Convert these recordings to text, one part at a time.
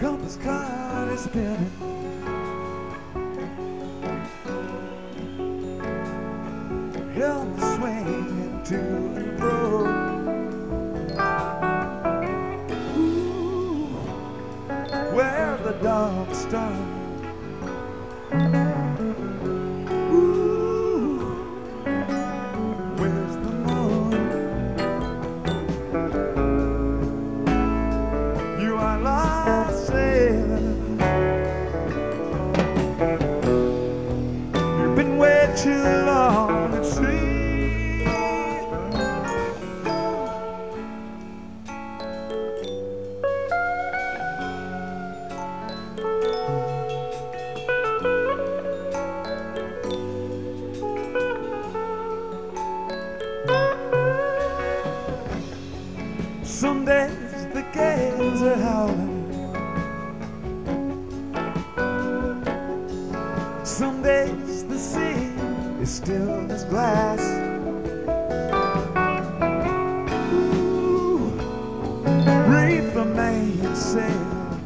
compass card is spinning. Help me swing to and fro. Ooh, where's the dark star? Ooh, where's the moon? You are lost sailor. You've been way too long at sea. Some days the gales are howling. Some days the sea is still as glass. Ooh, reef the mainsail.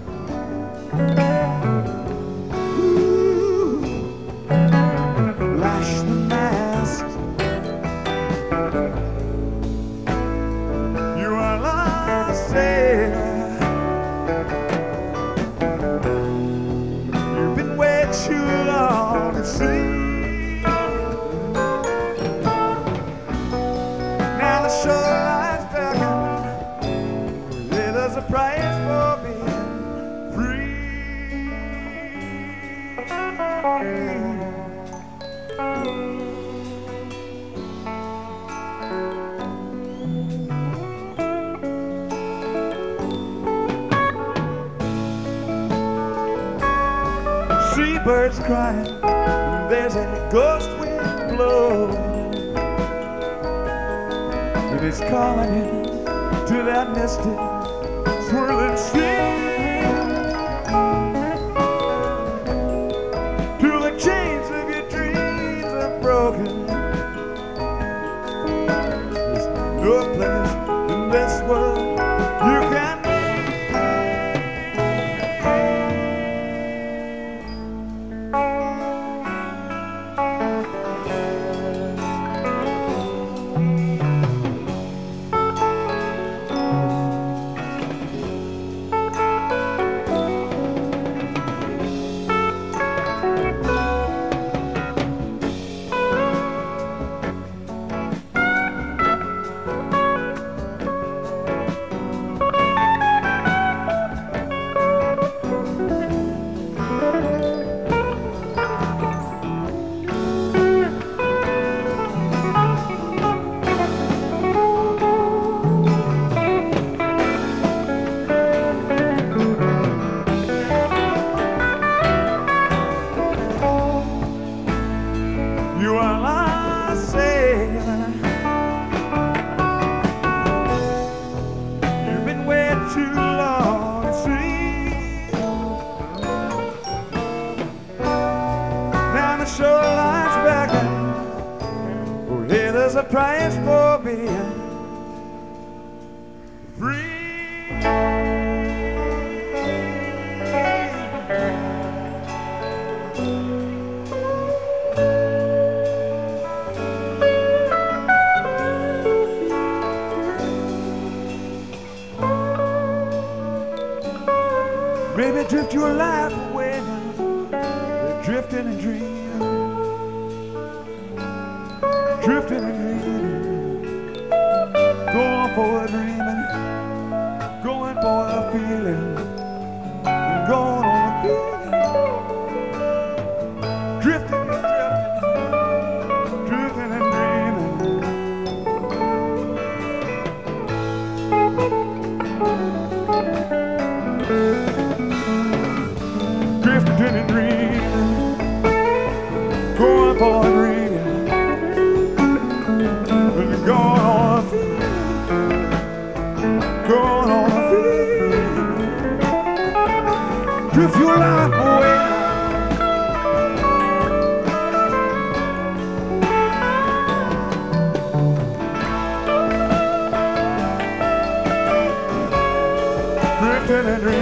Ooh, lash the mast. You are lost sailor. You've been way too long at sea. Now the shoreline's beckoning. There's a price for being free. Seabirds crying, and there's a ghost wind blowing. It is calling you to that misty, swirling sea. Till the chains of your dreams are broken. There's no place in this world you can be. You are lost sailor. You've been way too long at sea. Now the shoreline's beckoning. Oh, hey, there's a price for being free. Baby, drift your life away now. Drifting and dreaming. Drifting and dreaming. Going for a dreaming. Going for a feeling. Going on a feeling. Drifting and drifting. Drifting and dreaming. Drifting and dreaming, going for a dream, going on a feeling, going on a feeling. Drift your life away. Drifting and dreaming.